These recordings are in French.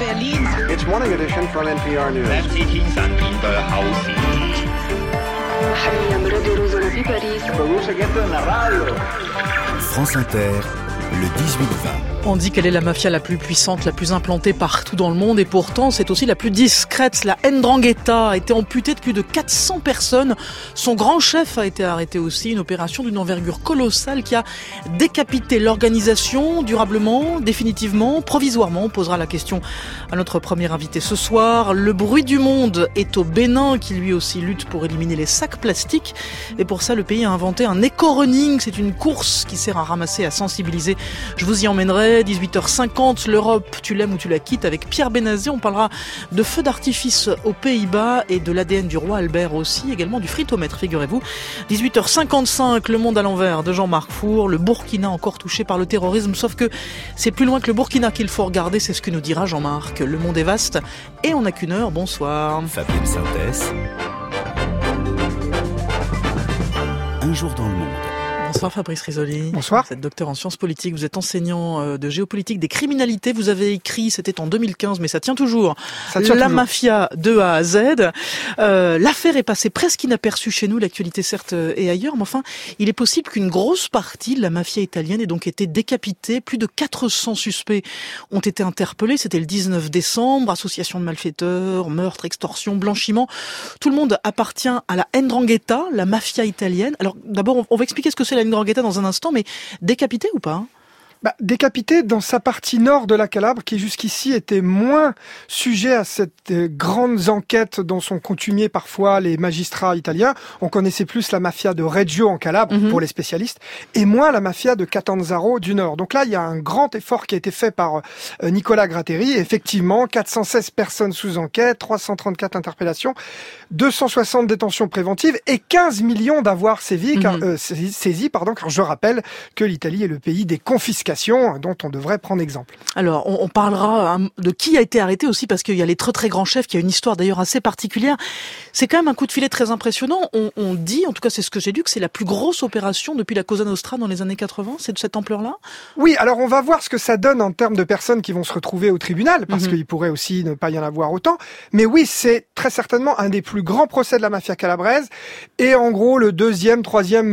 Berlin. It's Morning Edition from NPR News. France Inter, le 18-20. On dit qu'elle est la mafia la plus puissante, la plus implantée partout dans le monde et pourtant c'est aussi la plus discrète. La 'Ndrangheta a été amputée de plus de 400 personnes. Son grand chef a été arrêté aussi. Une opération d'une envergure colossale qui a décapité l'organisation durablement, définitivement, provisoirement. On posera la question à notre premier invité ce soir. Le bruit du monde est au Bénin qui lui aussi lutte pour éliminer les sacs plastiques. Et pour ça, le pays a inventé un éco-running. C'est une course qui sert à ramasser, à sensibiliser. Je vous y emmènerai. 18h50, l'Europe, tu l'aimes ou tu la quittes avec Pierre Benazé. On parlera de feux d'artifice aux Pays-Bas et de l'ADN du roi Albert aussi, également du fritomètre, figurez-vous. 18h55, le monde à l'envers de Jean-Marc Four. Le Burkina encore touché par le terrorisme, sauf que c'est plus loin que le Burkina qu'il faut regarder, c'est ce que nous dira Jean-Marc. Le monde est vaste et on n'a qu'une heure. Bonsoir. Fabienne Synthèse. Un jour dans le monde. Bonsoir Fabrice Risoli. Bonsoir. Vous êtes docteur en sciences politiques, vous êtes enseignant de géopolitique des criminalités. Vous avez écrit, c'était en 2015, mais ça tient toujours, La mafia de A à Z. L'affaire est passée presque inaperçue chez nous, l'actualité certes et ailleurs, mais enfin, il est possible qu'une grosse partie de la mafia italienne ait donc été décapitée. Plus de 400 suspects ont été interpellés. C'était le 19 décembre. Association de malfaiteurs, meurtre, extorsion, blanchiment. Tout le monde appartient à la 'Ndrangheta, la mafia italienne. Alors d'abord, on va expliquer ce que c'est la 'Ndrangheta dans un instant, mais décapité ou pas ? Décapité dans sa partie nord de la Calabre, qui jusqu'ici était moins sujet à cette grandes enquêtes dont sont coutumiers parfois les magistrats italiens. On connaissait plus la mafia de Reggio en Calabre, pour les spécialistes, et moins la mafia de Catanzaro du nord. Donc là, il y a un grand effort qui a été fait par Nicolas Gratteri. Effectivement, 416 personnes sous enquête, 334 interpellations, 260 détentions préventives et 15 millions d'avoirs saisis, car je rappelle que l'Italie est le pays des confiscations dont on devrait prendre exemple. Alors, on parlera de qui a été arrêté aussi, parce qu'il y a les très très grands chefs, qui a une histoire d'ailleurs assez particulière. C'est quand même un coup de filet très impressionnant. On dit, en tout cas c'est ce que j'ai lu, que c'est la plus grosse opération depuis la Cosa Nostra dans les années 80. C'est de cette ampleur-là ? Oui, alors on va voir ce que ça donne en termes de personnes qui vont se retrouver au tribunal, parce qu'il pourrait aussi ne pas y en avoir autant. Mais oui, c'est très certainement un des plus grands procès de la mafia calabraise, et en gros le deuxième, troisième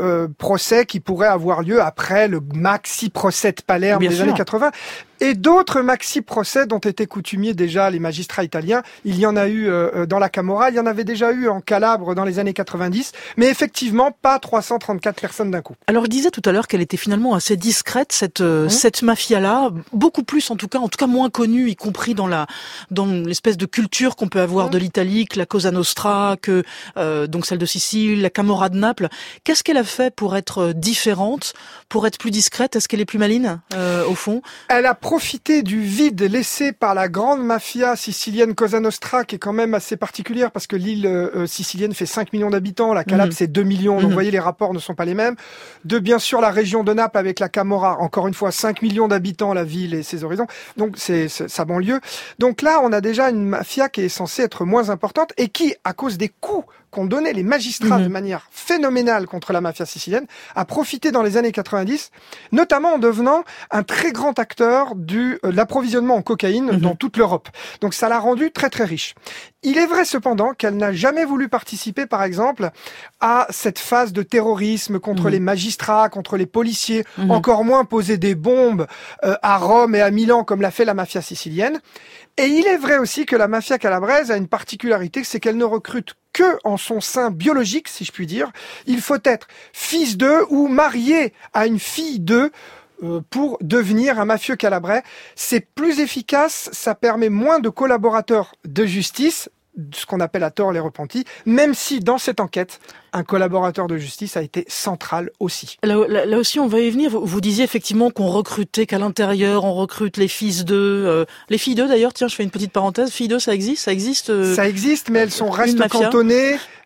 procès qui pourrait avoir lieu après le maxi procès de Palerme des années 80. Et d'autres maxi-procès dont étaient coutumiers déjà les magistrats italiens. Il y en a eu dans la Camorra, il y en avait déjà eu en Calabre dans les années 90, mais effectivement pas 334 personnes d'un coup. Alors je disais tout à l'heure qu'elle était finalement assez discrète, cette mafia-là, beaucoup plus en tout cas moins connue, y compris dans l'espèce de culture qu'on peut avoir de l'Italie, que la Cosa Nostra, que donc celle de Sicile, la Camorra de Naples. Qu'est-ce qu'elle a fait pour être différente, pour être plus discrète ? Est-ce qu'elle est plus maline au fond ? Elle a profiter du vide laissé par la grande mafia sicilienne Cosa Nostra, qui est quand même assez particulière parce que l'île sicilienne fait 5 millions d'habitants, la Calabre c'est 2 millions, donc vous voyez les rapports ne sont pas les mêmes. De bien sûr la région de Naples avec la Camorra, encore une fois 5 millions d'habitants la ville et ses horizons, donc c'est sa banlieue. Donc là on a déjà une mafia qui est censée être moins importante et qui, à cause des coups qu'ont donné les magistrats de manière phénoménale contre la mafia sicilienne, a profité dans les années 90, notamment en devenant un très grand acteur de l'approvisionnement en cocaïne dans toute l'Europe. Donc ça l'a rendue très très riche. Il est vrai cependant qu'elle n'a jamais voulu participer, par exemple, à cette phase de terrorisme contre les magistrats, contre les policiers, encore moins poser des bombes à Rome et à Milan comme l'a fait la mafia sicilienne. Et il est vrai aussi que la mafia calabraise a une particularité, c'est qu'elle ne recrute que en son sein biologique, si je puis dire. Il faut être fils d'eux ou marié à une fille d'eux pour devenir un mafieux calabrais. C'est plus efficace, ça permet moins de collaborateurs de justice, ce qu'on appelle à tort les repentis, même si dans cette enquête, un collaborateur de justice a été central aussi. Là aussi, on va y venir. Vous disiez effectivement qu'on recrutait qu'à l'intérieur, on recrute les fils d'eux. Les filles d'eux, d'ailleurs, tiens, je fais une petite parenthèse. Filles d'eux, ça existe. Ça existe, mais elles restent cantonnées.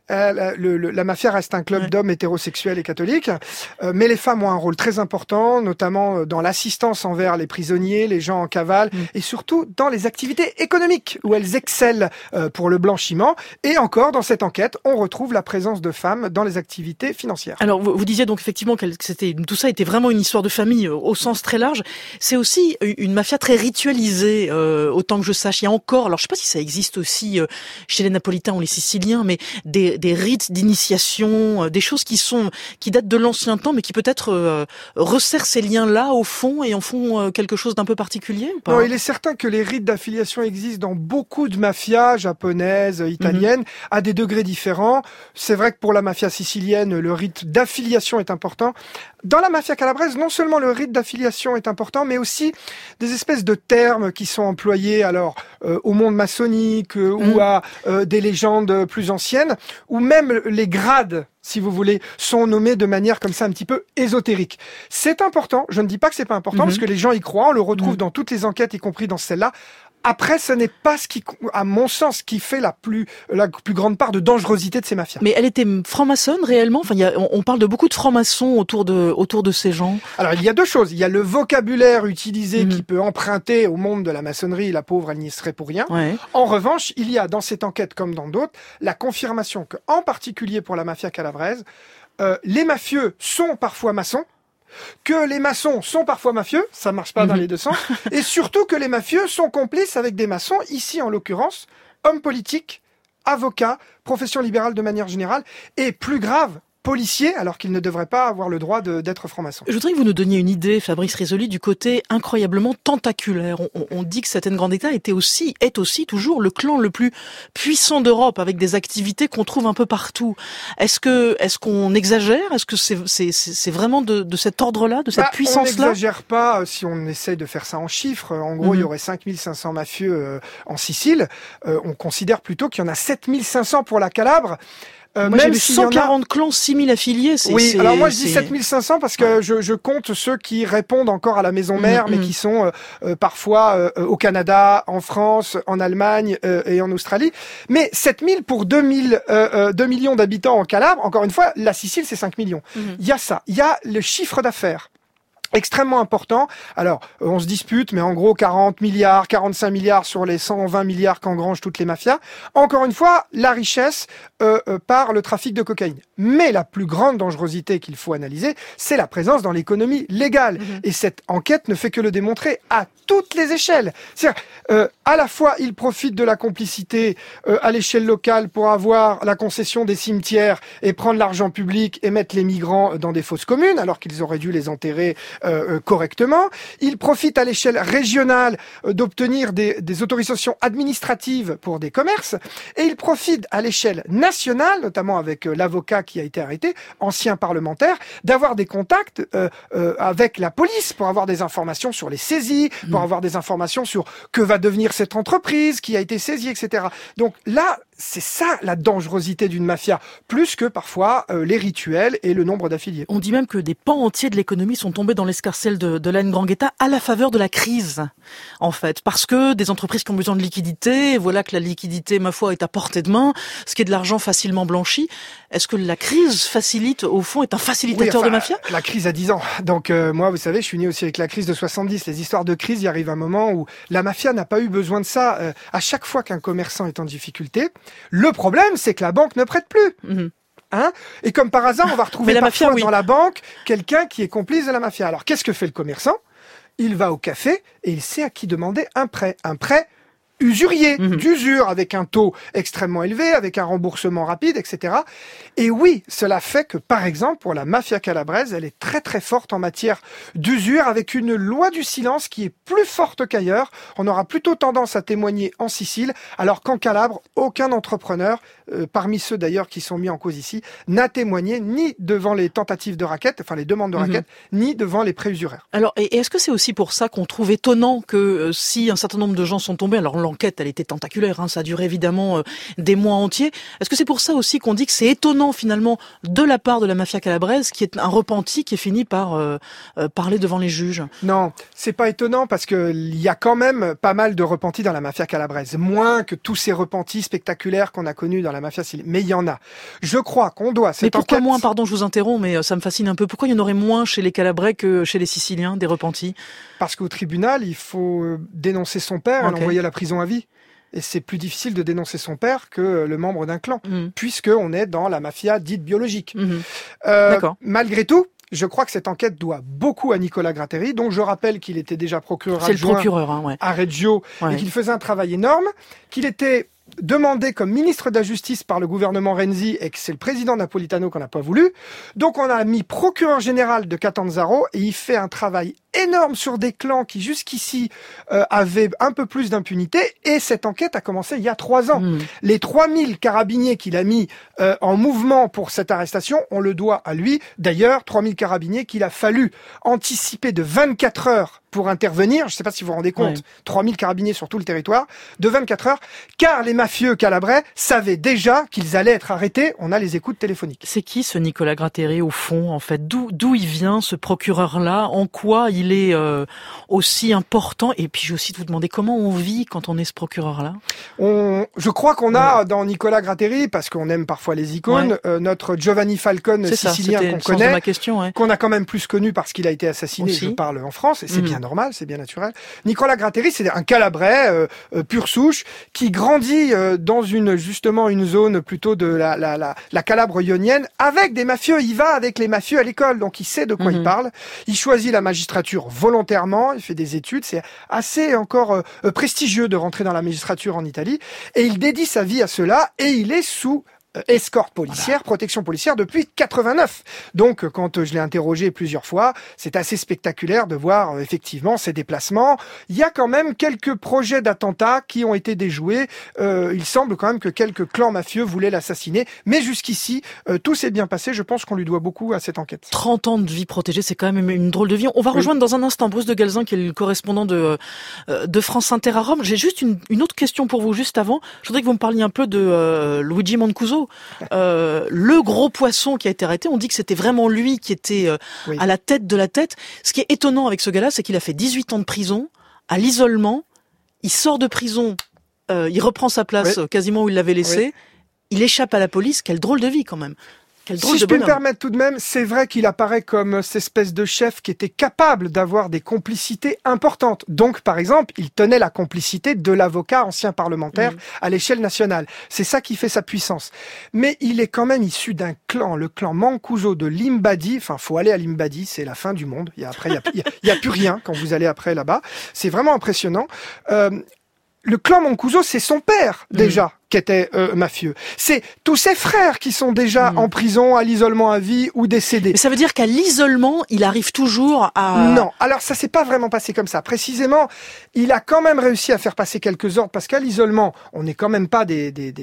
La mafia reste un club d'hommes hétérosexuels et catholiques, mais les femmes ont un rôle très important, notamment dans l'assistance envers les prisonniers, les gens en cavale, et surtout dans les activités économiques, où elles excellent pour le blanchiment. Et encore, dans cette enquête, on retrouve la présence de femmes dans les activités financières. Alors, vous disiez donc effectivement que tout ça était vraiment une histoire de famille au sens très large. C'est aussi une mafia très ritualisée, autant que je sache. Il y a encore, alors je sais pas si ça existe aussi chez les Napolitains ou les Siciliens, mais des rites d'initiation, des choses qui datent de l'ancien temps, mais qui peut-être resserrent ces liens-là au fond et en font quelque chose d'un peu particulier ou pas ? Non, il est certain que les rites d'affiliation existent dans beaucoup de mafias japonaises, italiennes, à des degrés différents. C'est vrai que pour la mafia sicilienne, le rite d'affiliation est important. Dans la mafia calabraise, non seulement le rite d'affiliation est important, mais aussi des espèces de termes qui sont employés alors au monde maçonnique ou à des légendes plus anciennes, ou même les grades, si vous voulez, sont nommés de manière comme ça un petit peu ésotérique. C'est important, je ne dis pas que c'est pas important, parce que les gens y croient, on le retrouve dans toutes les enquêtes, y compris dans celle-là. Après, ce n'est pas ce qui, à mon sens, qui fait la plus grande part de dangerosité de ces mafias. Mais elle était franc-maçonne réellement. Enfin, on parle de beaucoup de francs-maçons autour de ces gens. Alors, il y a deux choses. Il y a le vocabulaire utilisé qui peut emprunter au monde de la maçonnerie. La pauvre, elle n'y serait pour rien. Ouais. En revanche, il y a dans cette enquête comme dans d'autres la confirmation que, en particulier pour la mafia calabraise, les mafieux sont parfois maçons. Que les maçons sont parfois mafieux, ça marche pas dans les deux sens, et surtout que les mafieux sont complices avec des maçons, ici en l'occurrence, hommes politiques, avocats, profession libérale de manière générale, et plus grave, policiers, alors qu'ils ne devraient pas avoir le droit d'être francs-maçons. Je voudrais que vous nous donniez une idée, Fabrice Rizzoli, du côté incroyablement tentaculaire. On dit que cette Ndrangheta est aussi toujours le clan le plus puissant d'Europe, avec des activités qu'on trouve un peu partout. Est-ce qu'on exagère ? Est-ce que c'est vraiment de cet ordre-là, de cette puissance-là ? On n'exagère pas si on essaie de faire ça en chiffres. En gros, il y aurait 5500 mafieux en Sicile. On considère plutôt qu'il y en a 7500 pour la Calabre. Moi, même j'ai 140 clans, 6000 affiliés. Alors moi je dis 7500 parce que je compte ceux qui répondent encore à la maison mère, mais qui sont parfois au Canada, en France, en Allemagne et en Australie. Mais 7000 pour 2 millions d'habitants en Calabre, encore une fois, la Sicile c'est 5 millions. Il y a ça, il y a le chiffre d'affaires. Extrêmement important. Alors, on se dispute, mais en gros, 40 milliards, 45 milliards sur les 120 milliards qu'engrangent toutes les mafias. Encore une fois, la richesse par le trafic de cocaïne. Mais la plus grande dangerosité qu'il faut analyser, c'est la présence dans l'économie légale. Et cette enquête ne fait que le démontrer à toutes les échelles. C'est-à-dire, à la fois, ils profitent de la complicité à l'échelle locale pour avoir la concession des cimetières et prendre l'argent public et mettre les migrants dans des fosses communes, alors qu'ils auraient dû les enterrer correctement. Ils profitent à l'échelle régionale d'obtenir des autorisations administratives pour des commerces. Et ils profitent à l'échelle nationale, notamment avec l'avocat qui a été arrêté, ancien parlementaire, d'avoir des contacts avec la police pour avoir des informations sur les saisies, pour avoir des informations sur que va devenir cette entreprise qui a été saisie, etc. Donc là, c'est ça la dangerosité d'une mafia, plus que parfois les rituels et le nombre d'affiliés. On dit même que des pans entiers de l'économie sont tombés dans l'escarcelle de la Ndrangheta à la faveur de la crise, en fait. Parce que des entreprises qui ont besoin de liquidité, voilà que la liquidité, ma foi, est à portée de main, ce qui est de l'argent facilement blanchi. Est-ce que la crise facilite, au fond, est un facilitateur de mafia ? La crise a 10 ans. Donc moi, vous savez, je suis né aussi avec la crise de 70. Les histoires de crise, il arrive un moment où la mafia n'a pas eu besoin de ça. À chaque fois qu'un commerçant est en difficulté, le problème, c'est que la banque ne prête plus. Hein ? Et comme par hasard, on va retrouver parfois dans la banque quelqu'un qui est complice de la mafia. Alors, qu'est-ce que fait le commerçant ? Il va au café et il sait à qui demander un prêt. Un prêt usurier, d'usure, avec un taux extrêmement élevé, avec un remboursement rapide, etc. Et oui, cela fait que, par exemple, pour la mafia calabraise, elle est très très forte en matière d'usure, avec une loi du silence qui est plus forte qu'ailleurs. On aura plutôt tendance à témoigner en Sicile, alors qu'en Calabre, aucun entrepreneur, parmi ceux d'ailleurs qui sont mis en cause ici, n'a témoigné ni devant les tentatives de raquettes, enfin les demandes de raquettes, ni devant les prêts usuraires. Alors, et est-ce que c'est aussi pour ça qu'on trouve étonnant que si un certain nombre de gens sont tombés, alors l'enquête, elle était tentaculaire, hein, ça a duré évidemment des mois entiers. Est-ce que c'est pour ça aussi qu'on dit que c'est étonnant finalement de la part de la mafia calabraise, qui est un repenti qui est fini par parler devant les juges ? Non, C'est pas étonnant parce que il y a quand même pas mal de repentis dans la mafia calabraise. Moins que tous ces repentis spectaculaires qu'on a connus dans la mafia sicilienne. Mais il y en a. Je crois qu'on doit cette Mais pourquoi enquête... moins, pardon, je vous interromps, mais ça me fascine un peu. Pourquoi il y en aurait moins chez les Calabrais que chez les Siciliens, des repentis? Parce qu'au tribunal, il faut dénoncer son père et l'envoyer à la prison à vie. Et c'est plus difficile de dénoncer son père que le membre d'un clan, puisqu'on est dans la mafia dite biologique. D'accord. Malgré tout, je crois que cette enquête doit beaucoup à Nicola Gratteri, dont je rappelle qu'il était déjà procureur adjoint à Reggio et qu'il faisait un travail énorme, qu'il était demandé comme ministre de la Justice par le gouvernement Renzi et que c'est le président Napolitano qu'on n'a pas voulu. Donc on a mis procureur général de Catanzaro et il fait un travail énorme sur des clans qui jusqu'ici avaient un peu plus d'impunité et cette enquête a commencé il y a 3 ans. Les 3000 carabiniers qu'il a mis en mouvement pour cette arrestation, on le doit à lui. D'ailleurs, 3000 carabiniers qu'il a fallu anticiper de 24 heures pour intervenir. Je ne sais pas si vous vous rendez compte, 3000 carabiniers sur tout le territoire, de 24 heures, car les mafieux calabrais savaient déjà qu'ils allaient être arrêtés. On a les écoutes téléphoniques. C'est qui ce Nicola Gratteri au fond, en fait? D'où il vient, ce procureur-là? En quoi il est aussi important? Et puis j'ai aussi de vous demander comment on vit quand on est ce procureur-là. Je crois qu'on a dans Nicola Gratteri, parce qu'on aime parfois les icônes, notre Giovanni Falcone sicilien qu'on connaît, ma question, qu'on a quand même plus connu parce qu'il a été assassiné, aussi. je parle en France, et c'est bien normal, c'est bien naturel. Nicola Gratteri, c'est un Calabrais pure souche qui grandit dans une zone plutôt de la Calabre ionienne avec des mafieux. Il va avec les mafieux à l'école, donc il sait de quoi il parle. Il choisit la magistrature volontairement, il fait des études, c'est assez encore prestigieux de rentrer dans la magistrature en Italie, et il dédie sa vie à cela, et il est sous escorte policière, protection policière depuis 89. Donc, quand je l'ai interrogé plusieurs fois, c'est assez spectaculaire de voir effectivement ces déplacements. Il y a quand même quelques projets d'attentats qui ont été déjoués. Il semble quand même que quelques clans mafieux voulaient l'assassiner. Mais jusqu'ici, tout s'est bien passé. Je pense qu'on lui doit beaucoup à cette enquête. 30 ans de vie protégée, c'est quand même une drôle de vie. On va rejoindre dans un instant Bruce de Galzin, qui est le correspondant de France Inter à Rome. J'ai juste une autre question pour vous juste avant. Je voudrais que vous me parliez un peu de Luigi Mancuso. Le gros poisson qui a été arrêté, on dit que c'était vraiment lui qui était à la tête de la tête. Ce qui est étonnant avec ce gars-là, c'est qu'il a fait 18 ans de prison, à l'isolement, il sort de prison, il reprend sa place quasiment où il l'avait laissée, il échappe à la police, quelle drôle de vie quand même. Si je peux me permettre tout de même, c'est vrai qu'il apparaît comme cette espèce de chef qui était capable d'avoir des complicités importantes. Donc, par exemple, il tenait la complicité de l'avocat ancien parlementaire à l'échelle nationale. C'est ça qui fait sa puissance. Mais il est quand même issu d'un clan, le clan Mancuso de Limbadi. Enfin, faut aller à Limbadi, c'est la fin du monde. Il y a plus rien quand vous allez après là-bas. C'est vraiment impressionnant. Le clan Mancuso, c'est son père, déjà, qui était mafieux. C'est tous ses frères qui sont déjà en prison, à l'isolement à vie ou décédés. Mais ça veut dire qu'à l'isolement, il arrive toujours à... Non, alors ça s'est pas vraiment passé comme ça. Précisément, il a quand même réussi à faire passer quelques ordres, parce qu'à l'isolement, on n'est quand même pas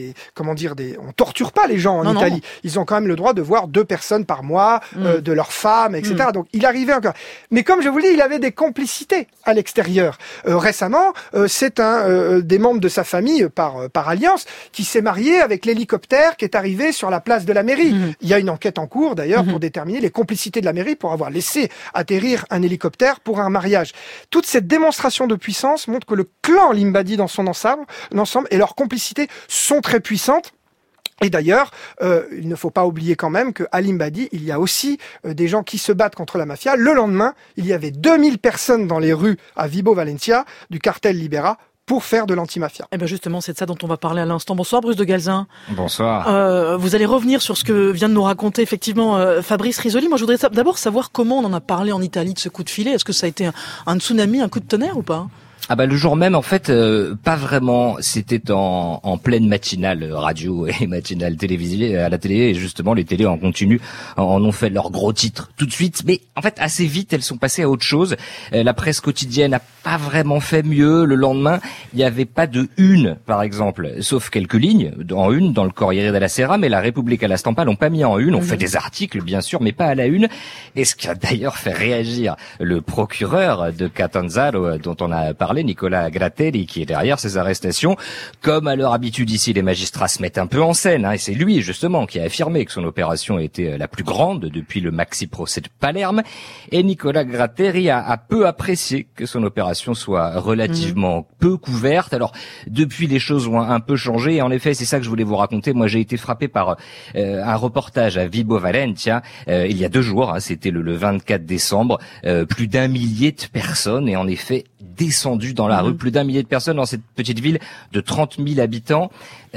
on torture pas les gens en Italie. Non. Ils ont quand même le droit de voir 2 personnes par mois, de leur femme, etc. Donc il arrivait encore. Mais comme je vous le dis, il avait des complicités à l'extérieur. Récemment, c'est des membres de sa famille, par alliance, qui s'est marié avec l'hélicoptère qui est arrivé sur la place de la mairie. Il y a une enquête en cours, d'ailleurs, pour déterminer les complicités de la mairie pour avoir laissé atterrir un hélicoptère pour un mariage. Toute cette démonstration de puissance montre que le clan Limbadi dans son ensemble et leurs complicités sont très puissantes. Et d'ailleurs, il ne faut pas oublier quand même qu'à Limbadi, il y a aussi des gens qui se battent contre la mafia. Le lendemain, il y avait 2000 personnes dans les rues à Vibo Valentia du cartel Libera pour faire de l'antimafia. Eh ben justement, c'est de ça dont on va parler à l'instant. Bonsoir Bruce de Galzin. Bonsoir. Vous allez revenir sur ce que vient de nous raconter effectivement Fabrice Risoli. Moi, je voudrais d'abord savoir comment on en a parlé en Italie de ce coup de filet. Est-ce que ça a été un tsunami, un coup de tonnerre ou pas ? Ah bah le jour même en fait pas vraiment, c'était en pleine matinale radio et matinale télévisée à la télé, et justement les télés en continu en ont fait leurs gros titres tout de suite, mais en fait assez vite elles sont passées à autre chose. La presse quotidienne n'a pas vraiment fait mieux. Le lendemain il n'y avait pas de une par exemple, sauf quelques lignes en une dans le Corriere della Sera, mais la Repubblica, la Stampa l'ont pas mis en une. On fait des articles bien sûr, mais pas à la une, et ce qui a d'ailleurs fait réagir le procureur de Catanzaro dont on a parlé, affirmé, Nicola Gratteri, qui est derrière ces arrestations. Comme à leur habitude ici, les magistrats se mettent un peu en scène, et c'est lui justement qui a affirmé que son opération était la plus grande depuis le maxi-procès de Palerme. Et Nicola Gratteri a peu apprécié que son opération soit relativement peu couverte. Alors depuis, les choses ont un peu changé. Et en effet, c'est ça que je voulais vous raconter. Moi, j'ai été frappé par un reportage à Vibo Valentia il y a 2 jours. C'était le 24 décembre. Plus d'1 millier de personnes et en effet descendues dans la rue. Plus d'1 millier de personnes dans cette petite ville de 30 000 habitants.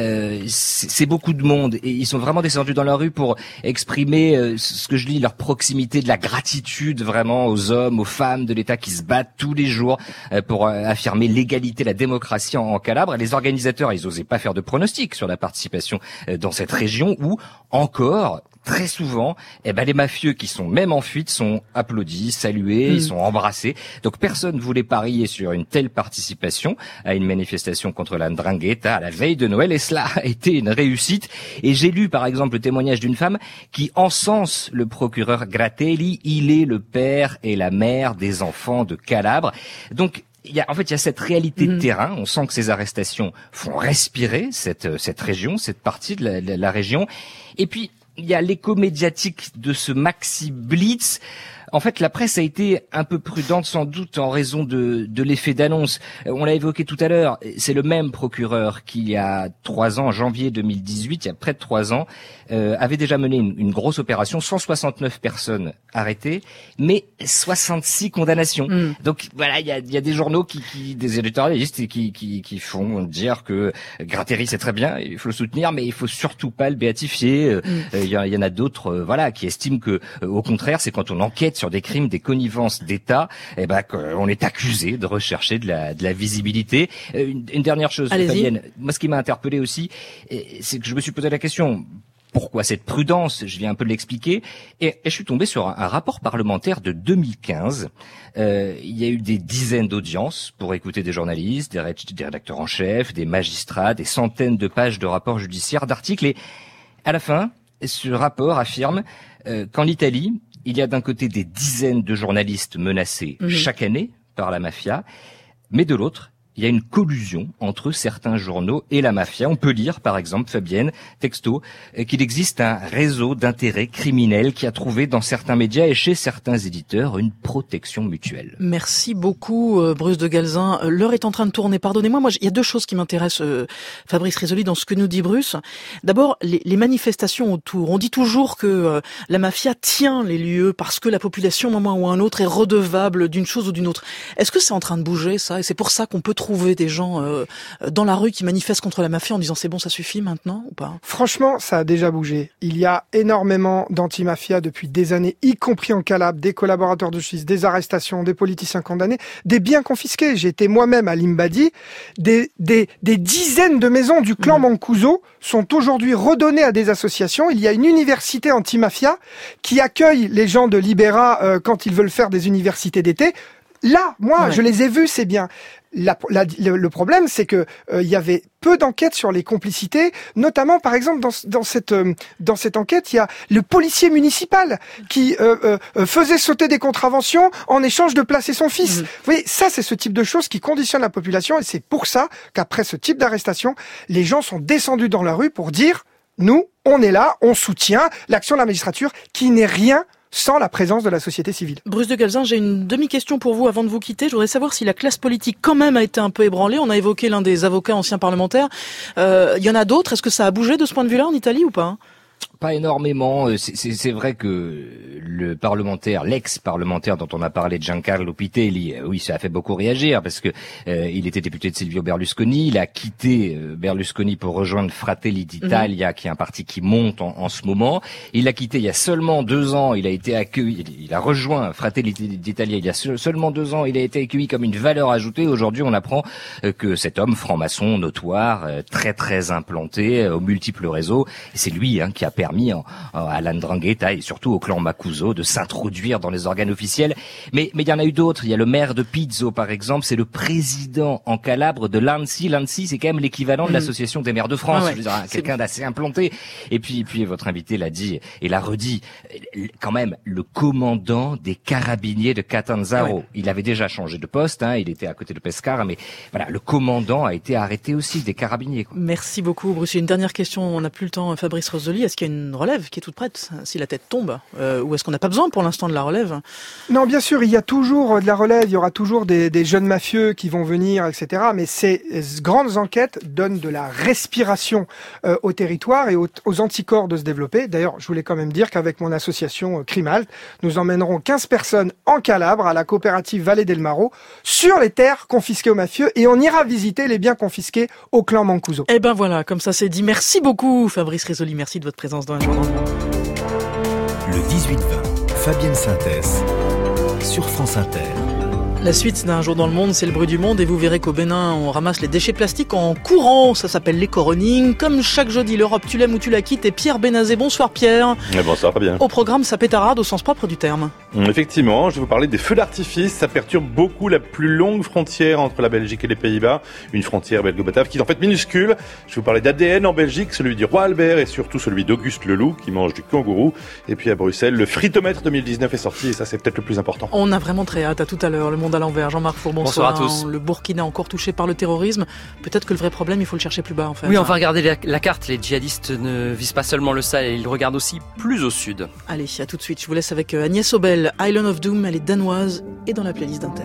C'est beaucoup de monde et ils sont vraiment descendus dans la rue pour exprimer ce que je lis, leur proximité, de la gratitude vraiment aux hommes, aux femmes de l'État qui se battent tous les jours pour affirmer l'égalité, la démocratie en Calabre. Et les organisateurs, ils osaient pas faire de pronostics sur la participation dans cette région où encore très souvent, les mafieux qui sont même en fuite sont applaudis, salués, ils sont embrassés. Donc personne ne voulait parier sur une telle participation à une manifestation contre la 'Ndrangheta à la veille de Noël, et cela a été une réussite. Et j'ai lu par exemple le témoignage d'une femme qui encense le procureur Gratteri. Il est le père et la mère des enfants de Calabre. Donc il y a cette réalité de terrain. On sent que ces arrestations font respirer cette région, cette partie de la région. Et puis il y a l'écho médiatique de ce maxi blitz. En fait, la presse a été un peu prudente sans doute en raison de l'effet d'annonce. On l'a évoqué tout à l'heure, c'est le même procureur qui, il y a 3 ans, en janvier 2018, il y a près de 3 ans, avait déjà mené une grosse opération, 169 personnes arrêtées, mais 66 condamnations. Donc voilà, il y a des journaux des éditorialistes qui font dire que Gratteri c'est très bien, il faut le soutenir, mais il faut surtout pas le béatifier. Il y en a d'autres, qui estiment que, au contraire, c'est quand on enquête sur des crimes, des connivences d'État, qu'on est accusé de rechercher de la visibilité. Une dernière chose, Fabienne, moi ce qui m'a interpellé aussi, c'est que je me suis posé la question, pourquoi cette prudence? Je viens un peu de l'expliquer. Et je suis tombé sur un rapport parlementaire de 2015. Il y a eu des dizaines d'audiences pour écouter des journalistes, des rédacteurs en chef, des magistrats, des centaines de pages de rapports judiciaires, d'articles. Et à la fin, ce rapport affirme qu'en Italie, il y a d'un côté des dizaines de journalistes menacés chaque année par la mafia, mais de l'autre, il y a une collusion entre certains journaux et la mafia. On peut lire, par exemple, Fabienne, texto, qu'il existe un réseau d'intérêts criminels qui a trouvé dans certains médias et chez certains éditeurs une protection mutuelle. Merci beaucoup, Bruce de Galzin. L'heure est en train de tourner. Pardonnez-moi, il y a 2 choses qui m'intéressent, Fabrice Rizzoli, dans ce que nous dit Bruce. D'abord, les manifestations autour. On dit toujours que la mafia tient les lieux parce que la population, à un moment ou à un autre, est redevable d'une chose ou d'une autre. Est-ce que c'est en train de bouger, ça? Et c'est pour ça qu'on peut trouver des gens dans la rue qui manifestent contre la mafia en disant c'est bon, ça suffit maintenant ou pas? Franchement, ça a déjà bougé. Il y a énormément d'anti-mafia depuis des années, y compris en Calabre, des collaborateurs de justice, des arrestations, des politiciens condamnés, des biens confisqués. J'ai été moi-même à Limbadi. Des dizaines de maisons du clan Mancuso sont aujourd'hui redonnées à des associations. Il y a une université anti-mafia qui accueille les gens de Libera quand ils veulent faire des universités d'été. Là, moi, je les ai vus, c'est bien. Le problème, c'est que il y avait peu d'enquêtes sur les complicités, notamment, par exemple, dans cette enquête, il y a le policier municipal qui faisait sauter des contraventions en échange de placer son fils. Vous voyez, ça, c'est ce type de choses qui conditionne la population, et c'est pour ça qu'après ce type d'arrestation, les gens sont descendus dans la rue pour dire, nous, on est là, on soutient l'action de la magistrature, qui n'est rien sans la présence de la société civile. Bruce de Galzin, j'ai une demi-question pour vous avant de vous quitter. Je voudrais savoir si la classe politique quand même a été un peu ébranlée. On a évoqué l'un des avocats anciens parlementaires. Il y en a d'autres. Est-ce que ça a bougé de ce point de vue-là en Italie ou pas? Pas énormément. C'est vrai que le parlementaire, l'ex-parlementaire dont on a parlé, Giancarlo Pitelli, oui, ça a fait beaucoup réagir parce que il était député de Silvio Berlusconi. Il a quitté Berlusconi pour rejoindre Fratelli d'Italia, qui est un parti qui monte en ce moment. Il l'a quitté il y a seulement 2 ans. Il a été accueilli. Il a rejoint Fratelli d'Italia il y a seulement 2 ans. Il a été accueilli comme une valeur ajoutée. Aujourd'hui, on apprend que cet homme franc-maçon notoire, très très implanté, aux multiples réseaux, c'est lui qui a permis permis à l'Ndrangheta et surtout au clan Makuzo de s'introduire dans les organes officiels. Mais il y en a eu d'autres. Il y a le maire de Pizzo, par exemple. C'est le président en Calabre de l'ANSI. L'ANSI, c'est quand même l'équivalent de l'association des maires de France. Je veux dire, quelqu'un d'assez implanté. Et puis votre invité l'a dit et l'a redit. Quand même, le commandant des carabiniers de Catanzaro. Il avait déjà changé de poste. Il était à côté de Pescara. Mais voilà, le commandant a été arrêté aussi des carabiniers. Merci beaucoup, Bruce. Une dernière question. On n'a plus le temps. Fabrice Rosoli, est-ce qu'il y a une relève qui est toute prête si la tête tombe, ou est-ce qu'on n'a pas besoin pour l'instant de la relève? Non, bien sûr, il y a toujours de la relève, il y aura toujours des jeunes mafieux qui vont venir, etc. Mais ces grandes enquêtes donnent de la respiration au territoire et aux anticorps de se développer. D'ailleurs, je voulais quand même dire qu'avec mon association Crimalt, nous emmènerons 15 personnes en Calabre à la coopérative Vallée del Maro sur les terres confisquées aux mafieux et on ira visiter les biens confisqués au clan Mancuso. Eh ben voilà, comme ça c'est dit. Merci beaucoup, Fabrice Rosoli. Merci de votre présence dans Un jour dans le monde. Le 18-20, Fabienne Synthèse sur France Inter. La suite d'Un jour dans le monde, c'est le bruit du monde et vous verrez qu'au Bénin, on ramasse les déchets plastiques en courant. Ça s'appelle l'éco-running. Comme chaque jeudi, l'Europe, tu l'aimes ou tu la quittes. Et Pierre Benazé, bonsoir Pierre. Bonsoir Fabien. Au programme, ça pétarade au sens propre du terme. Effectivement, je vais vous parler des feux d'artifice. Ça perturbe beaucoup la plus longue frontière entre la Belgique et les Pays-Bas. Une frontière belgo-batave qui est en fait minuscule. Je vais vous parler d'ADN en Belgique, celui du roi Albert et surtout celui d'Auguste le loup qui mange du kangourou. Et puis à Bruxelles, le fritomètre 2019 est sorti et ça c'est peut-être le plus important. On a vraiment très hâte. À tout à l'heure. Le monde à l'envers. Jean-Marc Four, bonsoir. Bonsoir à tous. Le Burkina encore touché par le terrorisme. Peut-être que le vrai problème, il faut le chercher plus bas en fait. Oui, on va regarder la carte. Les djihadistes ne visent pas seulement le Sahel, ils regardent aussi plus au sud. Allez, à tout de suite. Je vous laisse avec Agnès Obel, Island of Doom. Elle est danoise et dans la playlist d'Inter.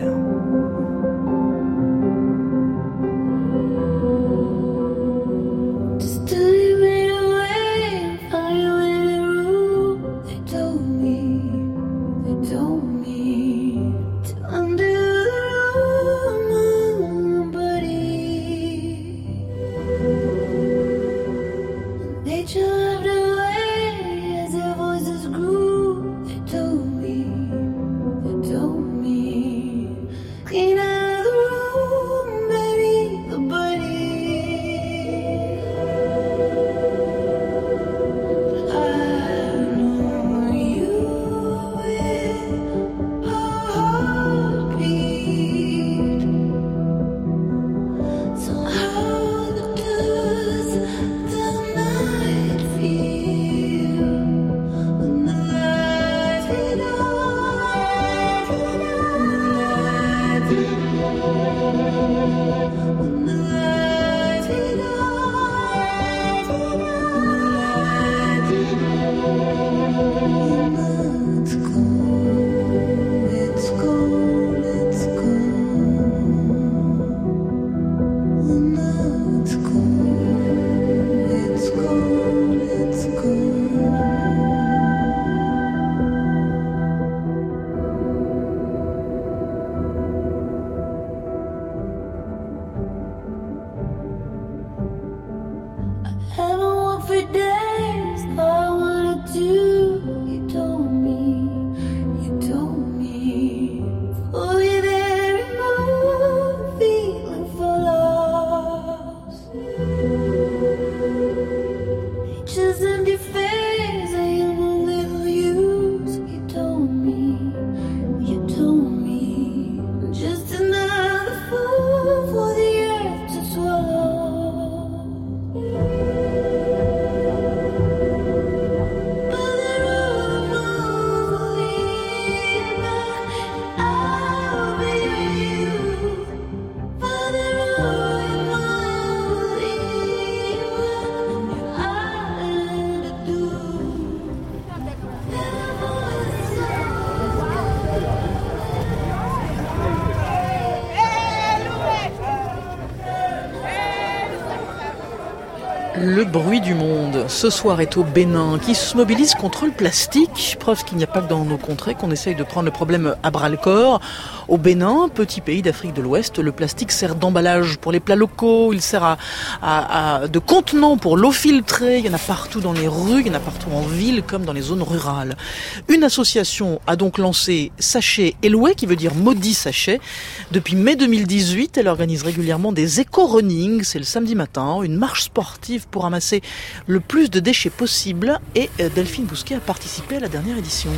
Le bruit du monde, ce soir, est au Bénin, qui se mobilise contre le plastique. Preuve qu'il n'y a pas que dans nos contrées qu'on essaye de prendre le problème à bras-le-corps. Au Bénin, petit pays d'Afrique de l'Ouest, le plastique sert d'emballage pour les plats locaux, il sert de contenant pour l'eau filtrée. Il y en a partout dans les rues, il y en a partout en ville, comme dans les zones rurales. Une association a donc lancé Sachet Eloué, qui veut dire maudit sachet. Depuis mai 2018, elle organise régulièrement des éco-running. C'est le samedi matin, une marche sportive pour ramasser le plus de déchets possible. Et Delphine Bousquet a participé à la dernière édition.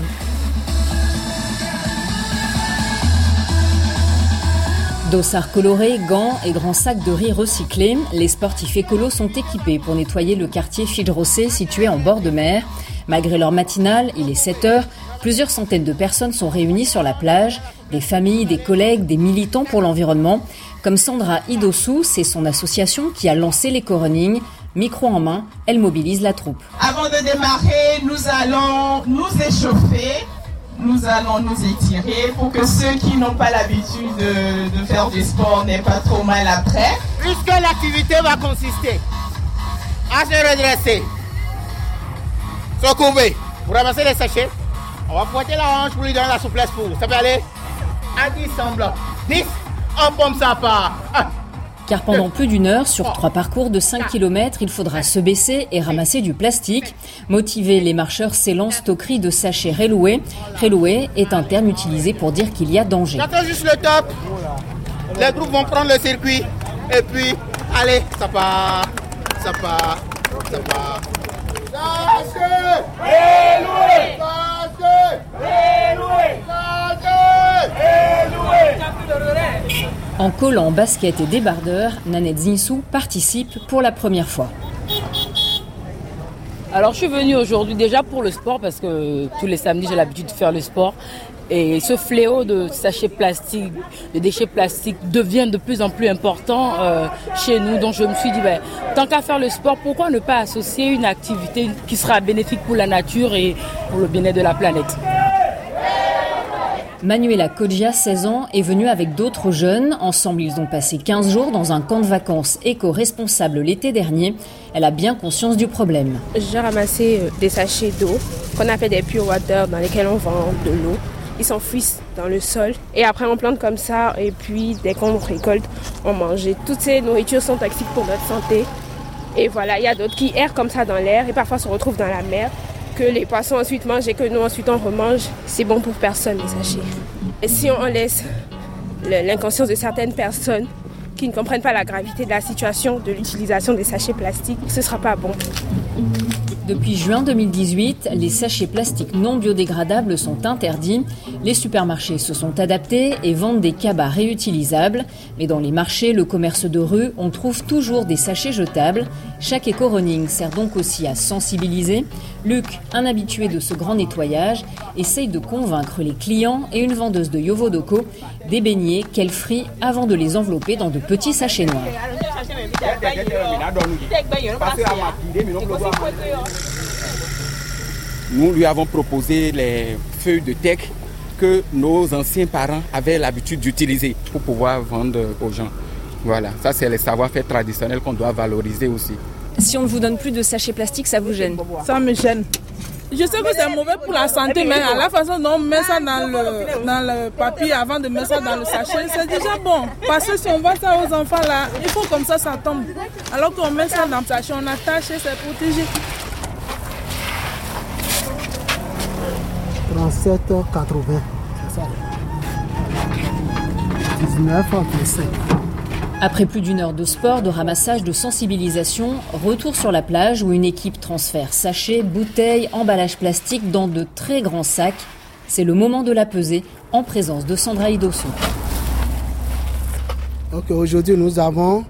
Dossards colorés, gants et grands sacs de riz recyclés, les sportifs écolos sont équipés pour nettoyer le quartier Fidrossé situé en bord de mer. Malgré leur matinale, il est 7h, plusieurs centaines de personnes sont réunies sur la plage, des familles, des collègues, des militants pour l'environnement. Comme Sandra Idossou, c'est son association qui a lancé l'éco-running. Micro en main, elle mobilise la troupe. Avant de démarrer, nous allons nous échauffer. Nous allons nous étirer pour que ceux qui n'ont pas l'habitude de faire du sport n'aient pas trop mal après. Puisque l'activité va consister à se redresser, se courber, pour ramasser les sachets, on va fouetter la hanche pour lui donner la souplesse pour. Ça peut aller à 10 semblants. 10, on pompe ça part. Car pendant plus d'une heure, sur 3 parcours de 5 km, il faudra se baisser et ramasser du plastique. Motivés, les marcheurs s'élancent au cri de sachets reloués. Reloué est un terme utilisé pour dire qu'il y a danger. J'attends juste le top. Les groupes vont prendre le circuit. Et puis, allez, ça part. Ça part. Ça part. Sachet reloué. Sachet reloué. Sachet reloué. En collant, basket et débardeur, Nanette Zinsou participe pour la première fois. Alors je suis venue aujourd'hui déjà pour le sport parce que tous les samedis j'ai l'habitude de faire le sport. Et ce fléau de sachets plastiques, de déchets plastiques devient de plus en plus important chez nous. Donc je me suis dit, tant qu'à faire le sport, pourquoi ne pas associer une activité qui sera bénéfique pour la nature et pour le bien-être de la planète. Manuela Kodja, 16 ans, est venue avec d'autres jeunes. Ensemble, ils ont passé 15 jours dans un camp de vacances éco-responsable l'été dernier. Elle a bien conscience du problème. J'ai ramassé des sachets d'eau qu'on appelle des pure water dans lesquels on vend de l'eau. Ils s'enfouissent dans le sol et après on plante comme ça et puis dès qu'on récolte, on mange. Et toutes ces nourritures sont toxiques pour notre santé. Et voilà, il y a d'autres qui errent comme ça dans l'air et parfois se retrouvent dans la mer. Que les poissons ensuite mangent et que nous ensuite on remange, c'est bon pour personne les sachets. Et si on laisse l'inconscience de certaines personnes qui ne comprennent pas la gravité de la situation de l'utilisation des sachets plastiques, ce ne sera pas bon. Depuis juin 2018, les sachets plastiques non biodégradables sont interdits. Les supermarchés se sont adaptés et vendent des cabas réutilisables. Mais dans les marchés, le commerce de rue, on trouve toujours des sachets jetables. Chaque éco-running sert donc aussi à sensibiliser. Luc, un habitué de ce grand nettoyage, essaye de convaincre les clients et une vendeuse de Yovodoko des beignets qu'elle frit avant de les envelopper dans de petits sachets noirs. Nous lui avons proposé les feuilles de teck que nos anciens parents avaient l'habitude d'utiliser pour pouvoir vendre aux gens. Voilà, ça c'est le savoir-faire traditionnel qu'on doit valoriser aussi. Si on ne vous donne plus de sachets plastiques, ça vous gêne? Ça me gêne. Je sais que c'est mauvais pour la santé, mais à la façon dont on met ça dans le papier avant de mettre ça dans le sachet, c'est déjà bon. Parce que si on voit ça aux enfants là, il faut comme ça tombe. Alors qu'on met ça dans le sachet, on attache et c'est protégé. 37,80. C'est ça. 19,5. Après plus d'une heure de sport, de ramassage, de sensibilisation, retour sur la plage où une équipe transfère sachets, bouteilles, emballages plastiques dans de très grands sacs. C'est le moment de la pesée en présence de Sandra Idossou. Donc aujourd'hui, nous avons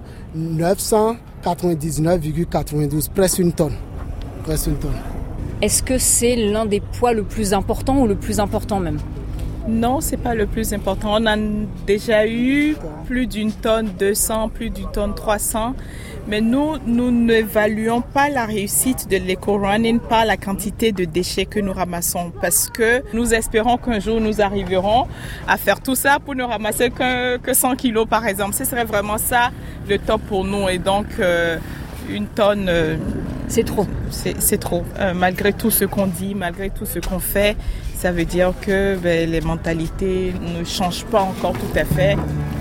999,92, presque une tonne. Est-ce que c'est l'un des poids le plus important ou le plus important même ? Non, c'est pas le plus important. On a déjà eu plus d'une tonne 200, plus d'une tonne 300. Mais nous n'évaluons pas la réussite de l'éco-running par la quantité de déchets que nous ramassons. Parce que nous espérons qu'un jour nous arriverons à faire tout ça pour ne ramasser que 100 kilos par exemple. Ce serait vraiment ça le top pour nous. Et donc, une tonne... c'est trop. C'est trop. Malgré tout ce qu'on dit, malgré tout ce qu'on fait, ça veut dire que les mentalités ne changent pas encore tout à fait.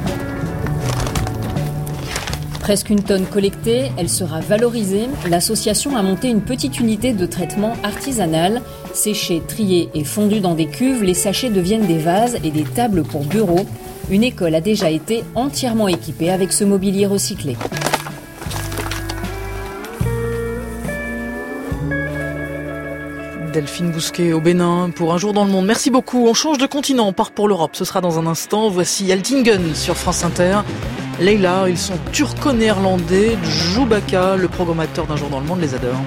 Presque une tonne collectée, elle sera valorisée. L'association a monté une petite unité de traitement artisanal. Séchés, triés et fondus dans des cuves, les sachets deviennent des vases et des tables pour bureaux. Une école a déjà été entièrement équipée avec ce mobilier recyclé. Delphine Bousquet au Bénin pour Un jour dans le monde. Merci beaucoup. On change de continent, on part pour l'Europe. Ce sera dans un instant. Voici Altingen sur France Inter. Leila, ils sont turco-néerlandais. Joubaka, le programmateur d'Un jour dans le monde, les adore.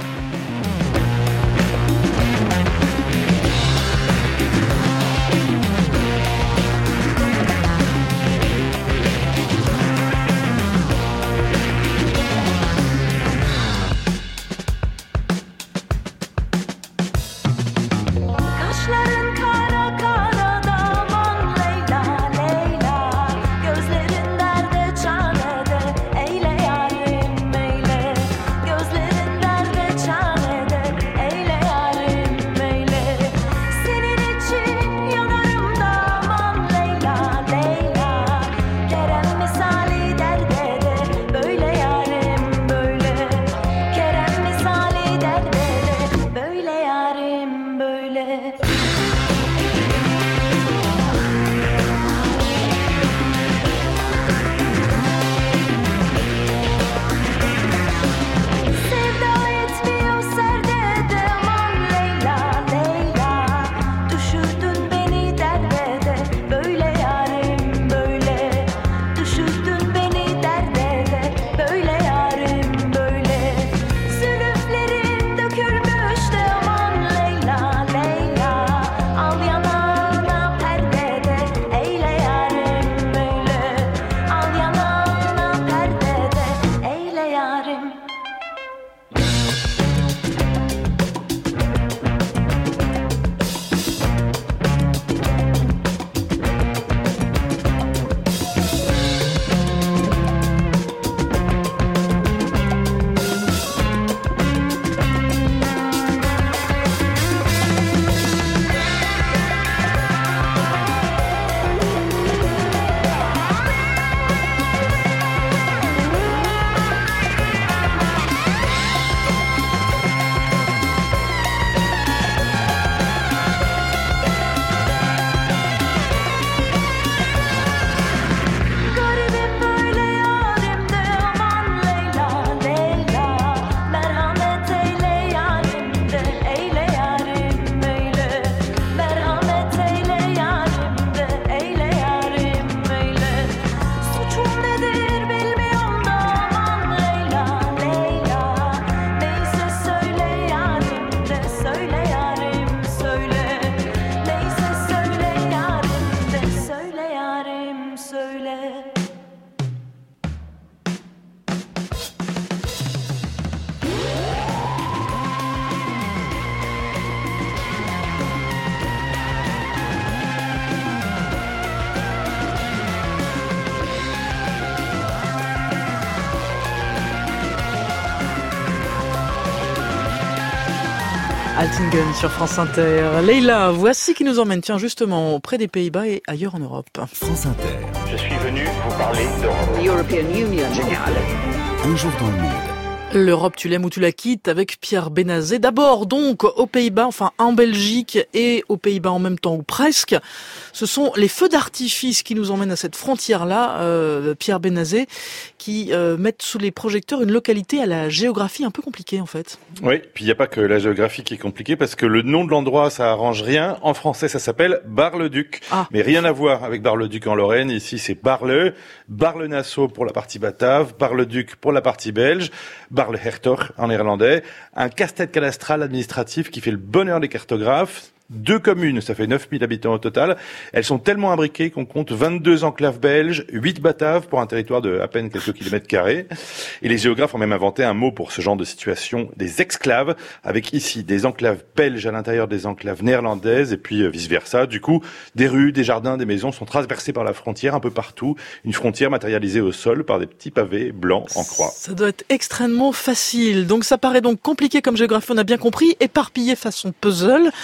Altingen sur France Inter. Leila, voici qui nous emmène, tiens, justement, près des Pays-Bas et ailleurs en Europe. France Inter. Je suis venu vous parler d'Europe. European Union. Général. Un jour dans le monde. L'Europe, tu l'aimes ou tu la quittes, avec Pierre Benazet. D'abord, donc, aux Pays-Bas, enfin, en Belgique et aux Pays-Bas en même temps, ou presque. Ce sont les feux d'artifice qui nous emmènent à cette frontière-là, Pierre Benazet, qui mettent sous les projecteurs une localité à la géographie un peu compliquée, en fait. Oui, puis il n'y a pas que la géographie qui est compliquée, parce que le nom de l'endroit, ça arrange rien. En français, ça s'appelle Bar-le-Duc. Ah. Mais rien à voir avec Bar-le-Duc en Lorraine. Ici, c'est Barle, Barle-Nassau pour la partie batave, Bar-le-Duc pour la partie belge, Barle-Hertog en néerlandais. Un casse-tête cadastral administratif qui fait le bonheur des cartographes. 2 communes, ça fait 9000 habitants au total. Elles sont tellement imbriquées qu'on compte 22 enclaves belges, 8 bataves pour un territoire de à peine quelques kilomètres carrés. Et les géographes ont même inventé un mot pour ce genre de situation, des exclaves, avec ici des enclaves belges à l'intérieur des enclaves néerlandaises et puis vice-versa. Du coup, des rues, des jardins, des maisons sont traversés par la frontière un peu partout. Une frontière matérialisée au sol par des petits pavés blancs en croix. Ça doit être extrêmement facile. Donc ça paraît donc compliqué comme géographie, on a bien compris, éparpillé façon puzzle. Mais quelle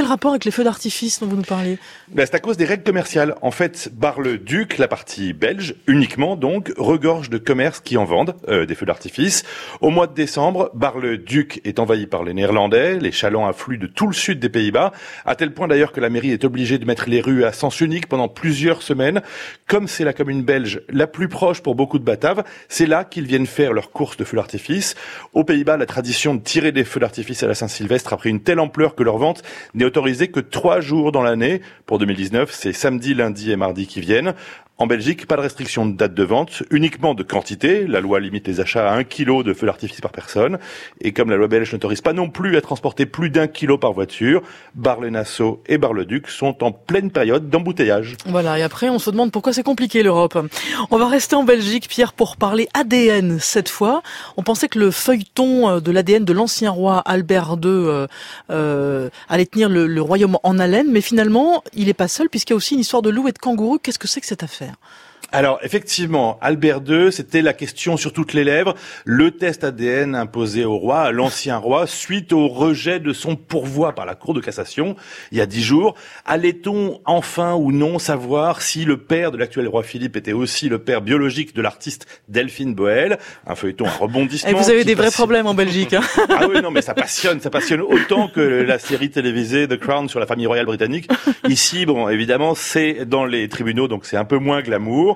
quel rapport avec les feux d'artifice dont vous nous parlez? C'est à cause des règles commerciales. En fait, Bar-le-Duc, la partie belge, uniquement donc, regorge de commerces qui en vendent des feux d'artifice. Au mois de décembre, Bar-le-Duc est envahi par les Néerlandais. Les chalands affluent de tout le sud des Pays-Bas, à tel point d'ailleurs que la mairie est obligée de mettre les rues à sens unique pendant plusieurs semaines. Comme c'est la commune belge la plus proche pour beaucoup de Bataves, c'est là qu'ils viennent faire leurs courses de feux d'artifice. Aux Pays-Bas, la tradition de tirer des feux d'artifice à la Saint-Sylvestre a pris une telle ampleur que leur vente n'est autorisée que 3 jours dans l'année. Pour 2019, c'est samedi, lundi et mardi qui viennent. En Belgique, pas de restriction de date de vente, uniquement de quantité. La loi limite les achats à 1 kilo de feux d'artifice par personne. Et comme la loi belge n'autorise pas non plus à transporter plus d'1 kilo par voiture, Bar-le-Nassau et Bar-le-Duc sont en pleine période d'embouteillage. Voilà, et après on se demande pourquoi c'est compliqué l'Europe. On va rester en Belgique, Pierre, pour parler ADN cette fois. On pensait que le feuilleton de l'ADN de l'ancien roi Albert II allait tenir le royaume en haleine, mais finalement, il n'est pas seul puisqu'il y a aussi une histoire de loup et de kangourou. Qu'est-ce que c'est que cette affaire ? Alors, effectivement, Albert II, c'était la question sur toutes les lèvres. Le test ADN imposé au roi, à l'ancien roi, suite au rejet de son pourvoi par la Cour de cassation, il y a 10 jours. Allait-on enfin ou non savoir si le père de l'actuel roi Philippe était aussi le père biologique de l'artiste Delphine Boel? Un feuilleton à rebondissement. Et vous avez des vrais problèmes en Belgique. Hein. Ah oui, non, mais ça passionne autant que la série télévisée The Crown sur la famille royale britannique. Ici, bon, évidemment, c'est dans les tribunaux, donc c'est un peu moins glamour.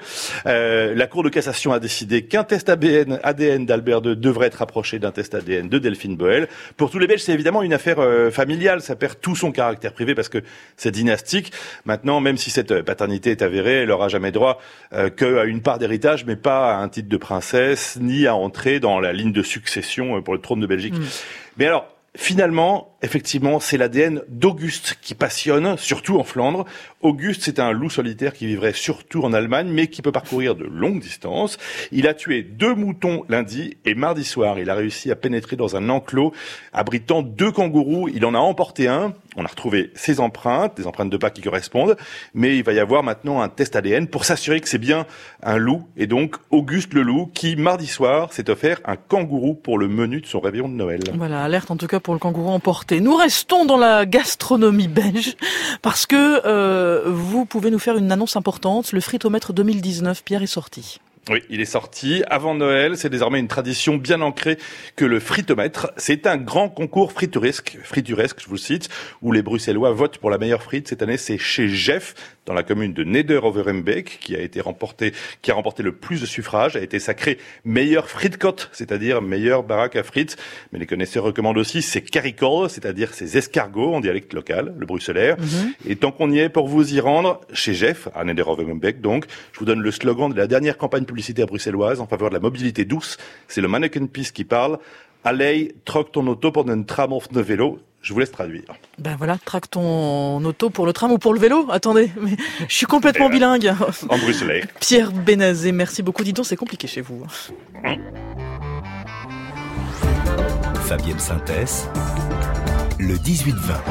La Cour de cassation a décidé qu'un test ADN d'Albert II devrait être rapproché d'un test ADN de Delphine Boel. Pour tous les Belges, c'est évidemment une affaire familiale. Ça perd tout son caractère privé parce que c'est dynastique. Maintenant, même si cette paternité est avérée, elle n'aura jamais droit qu'à une part d'héritage, mais pas à un titre de princesse, ni à entrer dans la ligne de succession pour le trône de Belgique. Mais alors, finalement, effectivement, c'est l'ADN d'Auguste qui passionne, surtout en Flandre. Auguste, c'est un loup solitaire qui vivrait surtout en Allemagne, mais qui peut parcourir de longues distances. Il a tué 2 moutons lundi et mardi soir. Il a réussi à pénétrer dans un enclos abritant 2 kangourous. Il en a emporté un. On a retrouvé ses empreintes, des empreintes de pas qui correspondent. Mais il va y avoir maintenant un test ADN pour s'assurer que c'est bien un loup. Et donc, Auguste le loup, qui mardi soir s'est offert un kangourou pour le menu de son réveillon de Noël. Voilà, alerte en tout cas pour le kangourou emporté. Nous restons dans la gastronomie belge parce que vous pouvez nous faire une annonce importante. Le Fritomètre 2019, Pierre, est sorti. Oui, il est sorti avant Noël. C'est désormais une tradition bien ancrée que le fritomètre. C'est un grand concours frituresque, je vous le cite, où les Bruxellois votent pour la meilleure frite. Cette année, c'est chez Jeff, dans la commune de Neder-Overembeek, qui a remporté le plus de suffrages, a été sacré meilleur fritekot, c'est-à-dire meilleure baraque à frites. Mais les connaisseurs recommandent aussi ces karikol, c'est-à-dire ces escargots en dialecte local, le bruxellaire. Et tant qu'on y est, pour vous y rendre, chez Jeff, à Neder-Overembeek donc, je vous donne le slogan de la dernière campagne publicitaire bruxelloise en faveur de la mobilité douce. C'est le Manneken-Pis qui parle. Allez, troque ton auto pour un tram of de vélo. Je vous laisse traduire. Ben voilà, traque ton auto pour le tram ou pour le vélo. Attendez, mais je suis complètement bilingue. En bruxellais. Pierre Benazé, merci beaucoup. Dis donc, c'est compliqué chez vous. Fabienne Synthèse, le 18-20.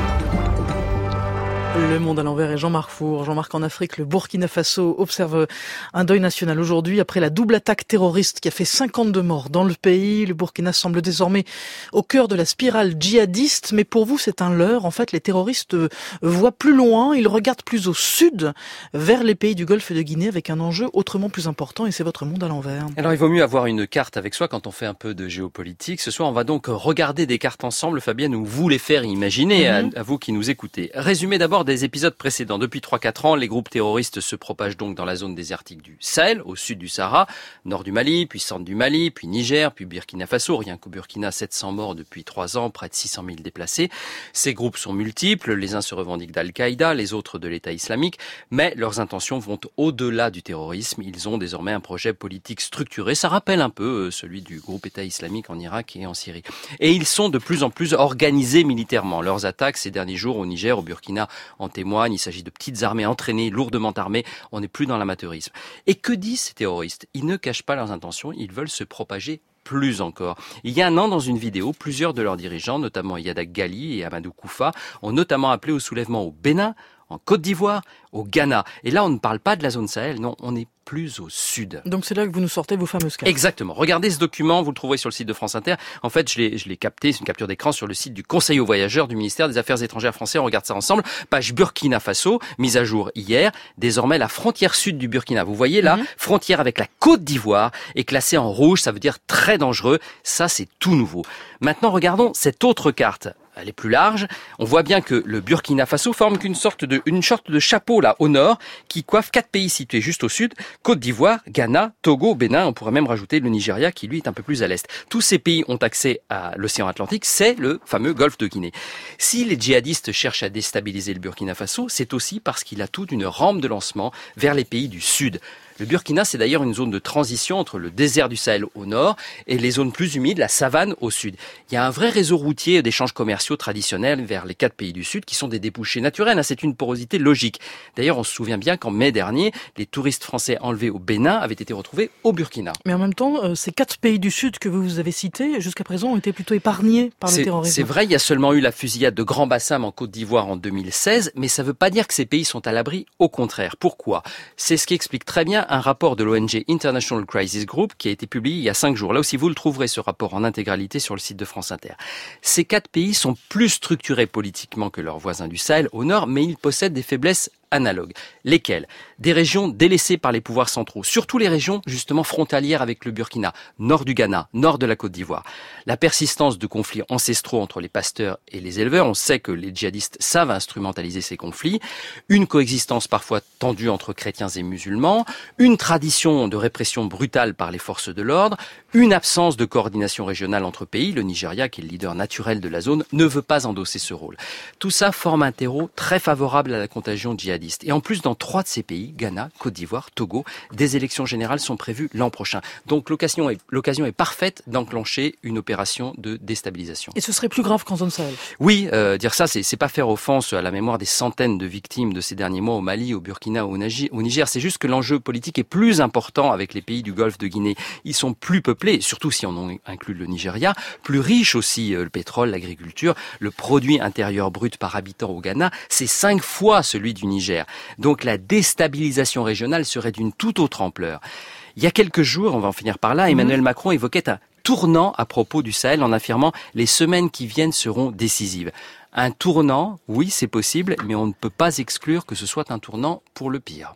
Le Monde à l'envers et Jean-Marc Four. Jean-Marc, en Afrique, le Burkina Faso observe un deuil national aujourd'hui après la double attaque terroriste qui a fait 52 morts dans le pays. Le Burkina semble désormais au cœur de la spirale djihadiste. Mais pour vous, c'est un leurre. En fait, les terroristes voient plus loin. Ils regardent plus au sud, vers les pays du Golfe de Guinée, avec un enjeu autrement plus important. Et c'est votre Monde à l'envers. Alors, il vaut mieux avoir une carte avec soi quand on fait un peu de géopolitique. Ce soir, on va donc regarder des cartes ensemble, Fabienne, ou vous les faire imaginer à vous qui nous écoutez. Résumé d'abord des épisodes précédents. Depuis 3-4 ans, les groupes terroristes se propagent donc dans la zone désertique du Sahel, au sud du Sahara, nord du Mali, puis centre du Mali, puis Niger, puis Burkina Faso. Rien qu'au Burkina, 700 morts depuis 3 ans, près de 600 000 déplacés. Ces groupes sont multiples, les uns se revendiquent d'Al-Qaïda, les autres de l'État islamique, mais leurs intentions vont au-delà du terrorisme. Ils ont désormais un projet politique structuré. Ça rappelle un peu celui du groupe État islamique en Irak et en Syrie. Et ils sont de plus en plus organisés militairement. Leurs attaques ces derniers jours au Niger, au Burkina, en témoignent. Il s'agit de petites armées entraînées, lourdement armées. On n'est plus dans l'amateurisme. Et que disent ces terroristes? Ils ne cachent pas leurs intentions. Ils veulent se propager plus encore. Il y a un an, dans une vidéo, plusieurs de leurs dirigeants, notamment Yadak Gali et Amadou Koufa, ont notamment appelé au soulèvement au Bénin, en Côte d'Ivoire, au Ghana. Et là, on ne parle pas de la zone Sahel, non, on est plus au sud. Donc c'est là que vous nous sortez vos fameuses cartes. Exactement. Regardez ce document, vous le trouverez sur le site de France Inter. En fait, je l'ai capté, c'est une capture d'écran sur le site du Conseil aux voyageurs du ministère des Affaires étrangères français. On regarde ça ensemble. Page Burkina Faso, mise à jour hier. Désormais, la frontière sud du Burkina. Vous voyez là, frontière avec la Côte d'Ivoire est classée en rouge. Ça veut dire très dangereux. Ça, c'est tout nouveau. Maintenant, regardons cette autre carte. Elle est plus large. On voit bien que le Burkina Faso forme une sorte de chapeau là au nord qui coiffe 4 pays situés juste au sud, Côte d'Ivoire, Ghana, Togo, Bénin. On pourrait même rajouter le Nigeria qui lui est un peu plus à l'est. Tous ces pays ont accès à l'océan Atlantique, c'est le fameux golfe de Guinée. Si les djihadistes cherchent à déstabiliser le Burkina Faso, c'est aussi parce qu'il a tout d'une rampe de lancement vers les pays du sud. Le Burkina, c'est d'ailleurs une zone de transition entre le désert du Sahel au nord et les zones plus humides, la savane au sud. Il y a un vrai réseau routier d'échanges commerciaux traditionnels vers les 4 pays du sud qui sont des débouchés naturels. C'est une porosité logique. D'ailleurs, on se souvient bien qu'en mai dernier, les touristes français enlevés au Bénin avaient été retrouvés au Burkina. Mais en même temps, ces 4 pays du sud que vous avez cités, jusqu'à présent, ont été plutôt épargnés par le terrorisme. C'est vrai, il y a seulement eu la fusillade de Grand Bassam en Côte d'Ivoire en 2016, mais ça ne veut pas dire que ces pays sont à l'abri. Au contraire. Pourquoi ? C'est ce qui explique très bien un rapport de l'ONG International Crisis Group qui a été publié il y a 5 jours. Là aussi, vous le trouverez, ce rapport en intégralité sur le site de France Inter. Ces 4 pays sont plus structurés politiquement que leurs voisins du Sahel au nord, mais ils possèdent des faiblesses analogues. Lesquelles ? Des régions délaissées par les pouvoirs centraux, surtout les régions justement frontalières avec le Burkina, nord du Ghana, nord de la Côte d'Ivoire. La persistance de conflits ancestraux entre les pasteurs et les éleveurs, on sait que les djihadistes savent instrumentaliser ces conflits, une coexistence parfois tendue entre chrétiens et musulmans, une tradition de répression brutale par les forces de l'ordre, une absence de coordination régionale entre pays. Le Nigeria, qui est le leader naturel de la zone, ne veut pas endosser ce rôle. Tout ça forme un terreau très favorable à la contagion djihadiste. Et en plus, dans 3 de ces pays, Ghana, Côte d'Ivoire, Togo, des élections générales sont prévues l'an prochain. Donc l'occasion est parfaite d'enclencher une opération de déstabilisation. Et ce serait plus grave qu'en zone Sahel ? Oui, dire ça, c'est pas faire offense à la mémoire des centaines de victimes de ces derniers mois au Mali, au Burkina, au Niger. C'est juste que l'enjeu politique est plus important avec les pays du golfe de Guinée. Ils sont plus peuplés, surtout si on inclut le Nigeria, plus riches aussi, le pétrole, l'agriculture, le produit intérieur brut par habitant au Ghana, c'est 5 fois celui du Niger. Donc la déstabilisation régionale serait d'une toute autre ampleur. Il y a quelques jours, on va en finir par là, Emmanuel Macron évoquait un tournant à propos du Sahel en affirmant « les semaines qui viennent seront décisives ». Un tournant, oui, c'est possible, mais on ne peut pas exclure que ce soit un tournant pour le pire.